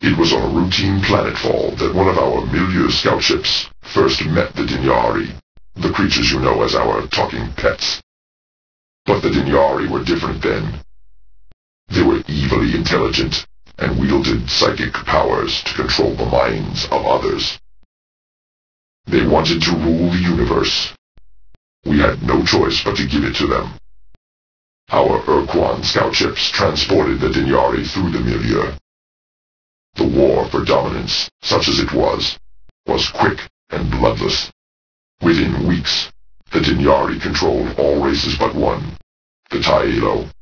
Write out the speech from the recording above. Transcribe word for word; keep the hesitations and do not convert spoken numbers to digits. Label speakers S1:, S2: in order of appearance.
S1: It was on a routine planetfall that one of our milieu scout ships first met the Dinyari, the creatures you know as our talking pets. But the Dinyari were different then. They were evilly intelligent, and wielded psychic powers to control the minds of others. They wanted to rule the universe. We had no choice but to give it to them. Our Urquan scout ships transported the Dinyari through the milieu. The war for dominance, such as it was, was quick and bloodless. Within weeks, the Dinyari controlled all races but one, the Taelo.